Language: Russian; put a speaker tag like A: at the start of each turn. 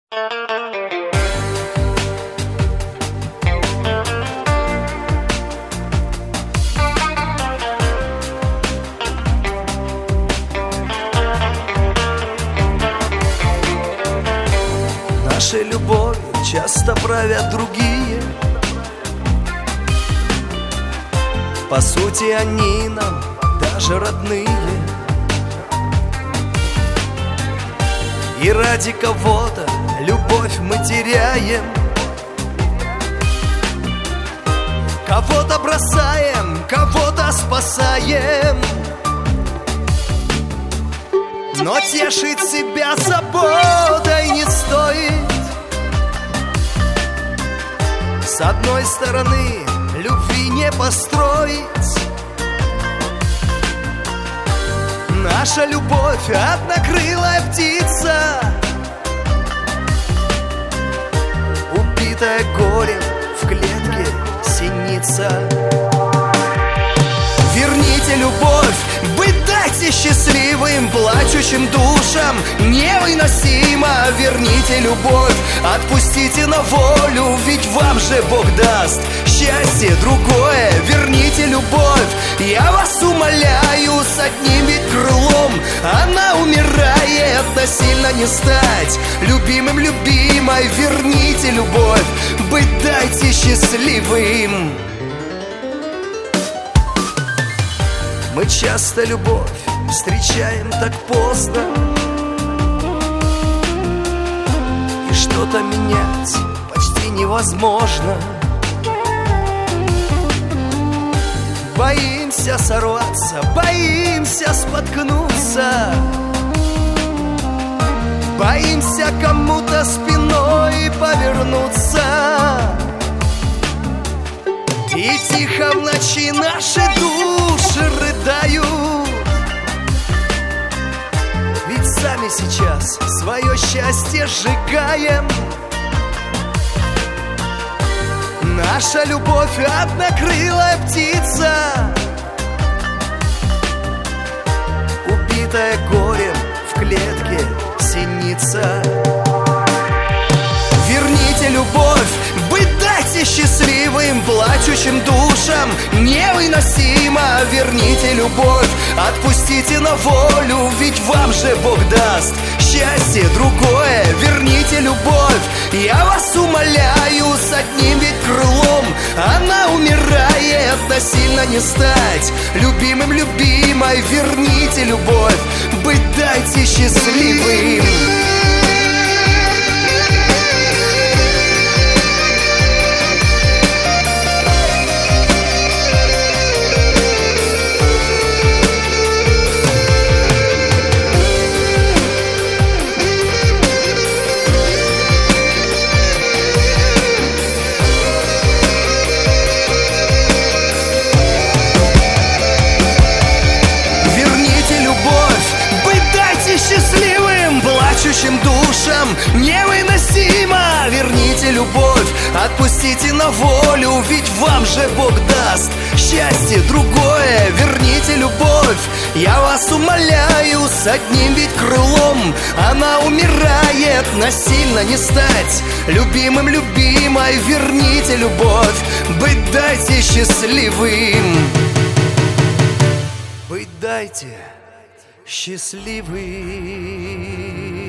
A: Нашей любовью часто правят другие. По сути, они нам даже родные. И ради кого-то любовь мы теряем, кого-то бросаем, кого-то спасаем. Но тешить себя заботой не стоит. С одной стороны, любви не построить. Наша любовь однокрылая птица, убитая горем, в клетке синица. Верните любовь, быть дайте счастливым, плачущим душам невыносимо. Верните любовь, отпустите на волю, ведь вам же Бог даст счастье другое. Верните любовь, я вас умоляю, с одним ведь крылом она умирает. Насильно не стать любимым, любимой. Верните любовь, быть дайте счастливым. Мы часто любовь встречаем так поздно, и что-то менять почти невозможно. Боимся сорваться, боимся споткнуться, боимся кому-то спиной повернуться. И тихо в ночи наши души рыдают, ведь сами сейчас свое счастье сжигаем. Наша любовь однокрылая птица, убитая горем, в клетке синица. Верните любовь, быть дайте счастливым, плачущим душам невыносимо. Верните любовь, отпустите на волю, ведь вам же Бог даст счастье другое. Верните любовь, я вас умоляю, с одним ведь крылом она умирает. Насильно не стать любимым, любимой. Верните любовь, быть дайте счастливым. Плачущим душам невыносимо. Верните любовь, отпустите на волю, ведь вам же Бог даст счастье другое. Верните любовь, я вас умоляю, с одним ведь крылом она умирает. Насильно не стать любимым, любимой. Верните любовь, быть дайте счастливым. Быть дайте счастливым.